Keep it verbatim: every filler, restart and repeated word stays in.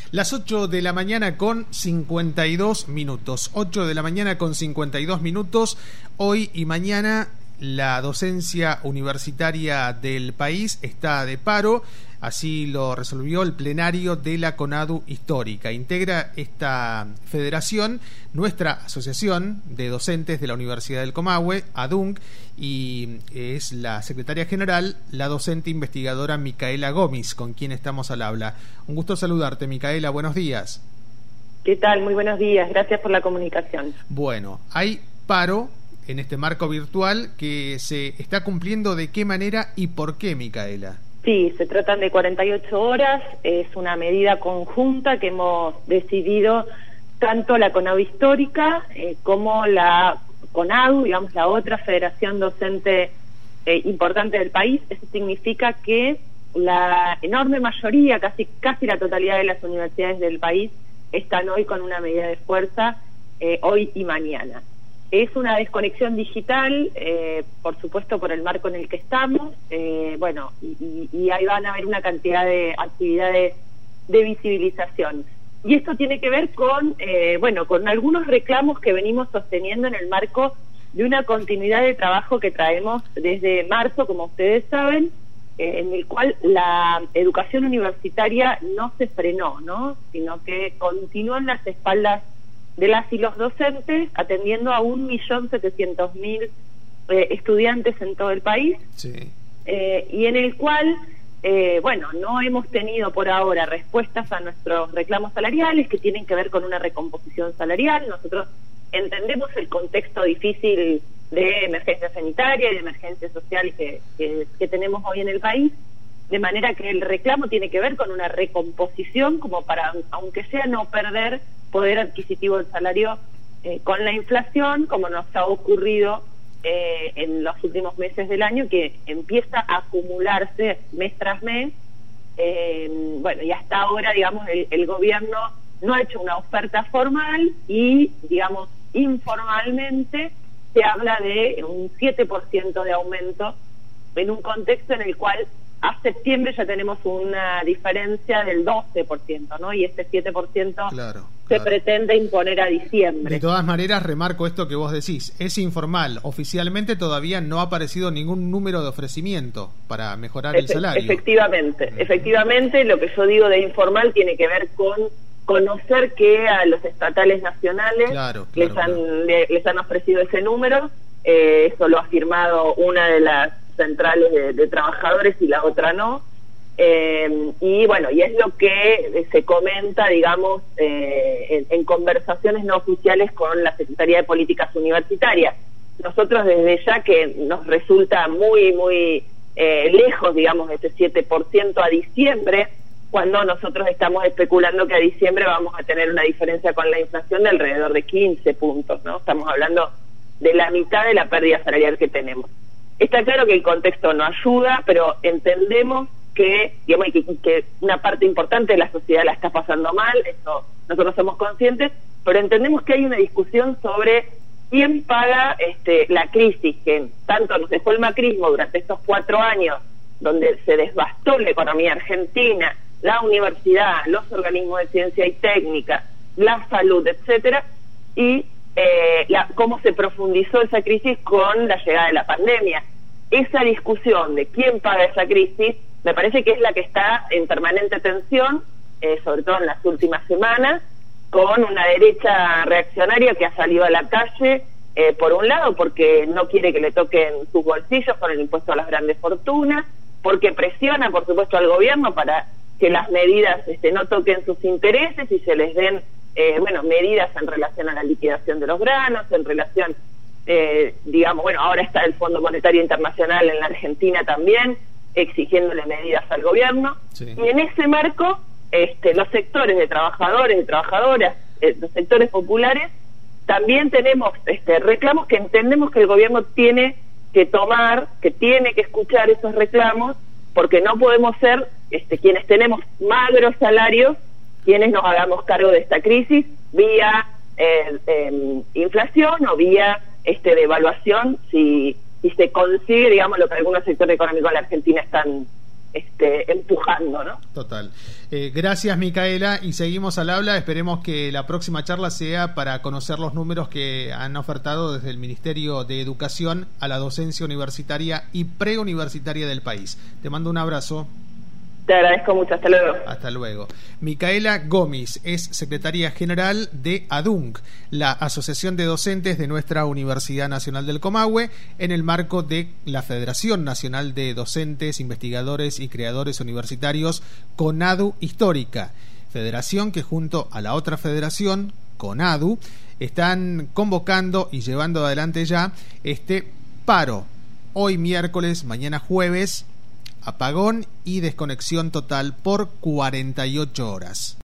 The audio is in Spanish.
Las ocho de la mañana con cincuenta y dos minutos. ocho de la mañana con cincuenta y dos minutos. Hoy y mañana la docencia universitaria del país está de paro. Así lo resolvió el plenario de la CONADU Histórica. Integra esta federación nuestra asociación de docentes de la Universidad del Comahue, ADUNC, y es la secretaria general, la docente investigadora Micaela Gómez, con quien estamos al habla. Un gusto saludarte, Micaela, buenos días. ¿Qué tal? Muy buenos días, gracias por la comunicación. Bueno, hay paro en este marco virtual que se está cumpliendo. ¿De qué manera y por qué, Micaela? Sí, se tratan de cuarenta y ocho horas, es una medida conjunta que hemos decidido tanto la CONADU Histórica eh, como la CONADU, digamos la otra federación docente eh, importante del país. Eso significa que la enorme mayoría, casi casi la totalidad de las universidades del país están hoy con una medida de fuerza, eh, hoy y mañana. Es una desconexión digital, eh, por supuesto por el marco en el que estamos, eh, bueno, y, y ahí van a haber una cantidad de actividades de visibilización. Y esto tiene que ver con, eh, bueno, con algunos reclamos que venimos sosteniendo en el marco de una continuidad de trabajo que traemos desde marzo, como ustedes saben, eh, en el cual la educación universitaria no se frenó, ¿no? Sino que continuó en las espaldas de las y los docentes, atendiendo a un millón setecientos mil eh, estudiantes en todo el país, sí. eh, y en el cual, eh, bueno, no hemos tenido por ahora respuestas a nuestros reclamos salariales, que tienen que ver con una recomposición salarial. Nosotros entendemos el contexto difícil de emergencia sanitaria y de emergencia social que, que, que tenemos hoy en el país, de manera que el reclamo tiene que ver con una recomposición, como para, aunque sea no perder poder adquisitivo del salario eh, con la inflación, como nos ha ocurrido eh, en los últimos meses del año, que empieza a acumularse mes tras mes. Eh, bueno, y hasta ahora, digamos, el, el gobierno no ha hecho una oferta formal y, digamos, informalmente se habla de un siete por ciento de aumento en un contexto en el cual a septiembre ya tenemos una diferencia del doce por ciento, ¿no? Y este siete por ciento claro, se claro. pretende imponer a diciembre. De todas maneras, remarco esto que vos decís, es informal. Oficialmente todavía no ha aparecido ningún número de ofrecimiento para mejorar Efe- el salario. Efectivamente, Uh-huh. efectivamente, lo que yo digo de informal tiene que ver con conocer que a los estatales nacionales claro, claro, les, han, claro. le, les han ofrecido ese número. Eh, eso lo ha firmado una de las centrales de, de trabajadores y la otra no, eh, y bueno, y es lo que se comenta, digamos, eh, en, en conversaciones no oficiales con la Secretaría de Políticas Universitarias. Nosotros desde ya que nos resulta muy, muy eh, lejos, digamos, de ese siete por ciento a diciembre, cuando nosotros estamos especulando que a diciembre vamos a tener una diferencia con la inflación de alrededor de quince puntos, ¿no? Estamos hablando de la mitad de la pérdida salarial que tenemos. Está claro que el contexto no ayuda, pero entendemos que, digamos, que, que una parte importante de la sociedad la está pasando mal, eso nosotros somos conscientes, pero entendemos que hay una discusión sobre quién paga este, la crisis que tanto nos dejó el macrismo durante estos cuatro años, donde se devastó la economía argentina, la universidad, los organismos de ciencia y técnica, la salud, etcétera, y Eh, la, cómo se profundizó esa crisis con la llegada de la pandemia. Esa discusión de quién paga esa crisis me parece que es la que está en permanente tensión, eh, sobre todo en las últimas semanas, con una derecha reaccionaria que ha salido a la calle, eh, por un lado porque no quiere que le toquen sus bolsillos con el impuesto a las grandes fortunas, porque presiona por supuesto al gobierno para que las medidas este, no toquen sus intereses y se les den Eh, bueno, medidas en relación a la liquidación de los granos, en relación, eh, digamos, bueno, ahora está el Fondo Monetario Internacional en la Argentina también, exigiéndole medidas al gobierno, sí. Y en ese marco, este, los sectores de trabajadores, de trabajadoras, eh, los sectores populares, también tenemos este, reclamos que entendemos que el gobierno tiene que tomar, que tiene que escuchar esos reclamos, porque no podemos ser este, quienes tenemos magros salarios, quienes nos hagamos cargo de esta crisis vía eh, eh, inflación o vía este devaluación, si, si se consigue, digamos, lo que algunos sectores económicos de la Argentina están este, empujando, ¿no? Total. Eh, gracias, Micaela, y seguimos al habla. Esperemos que la próxima charla sea para conocer los números que han ofertado desde el Ministerio de Educación a la docencia universitaria y preuniversitaria del país. Te mando un abrazo. Te agradezco mucho, hasta luego. Hasta luego. Micaela Gómez es secretaria general de ADUNC, la Asociación de Docentes de nuestra Universidad Nacional del Comahue, en el marco de la Federación Nacional de Docentes, Investigadores y Creadores Universitarios, CONADU Histórica, federación que junto a la otra federación, CONADU, están convocando y llevando adelante ya este paro. Hoy miércoles, mañana jueves, apagón y desconexión total por cuarenta y ocho horas.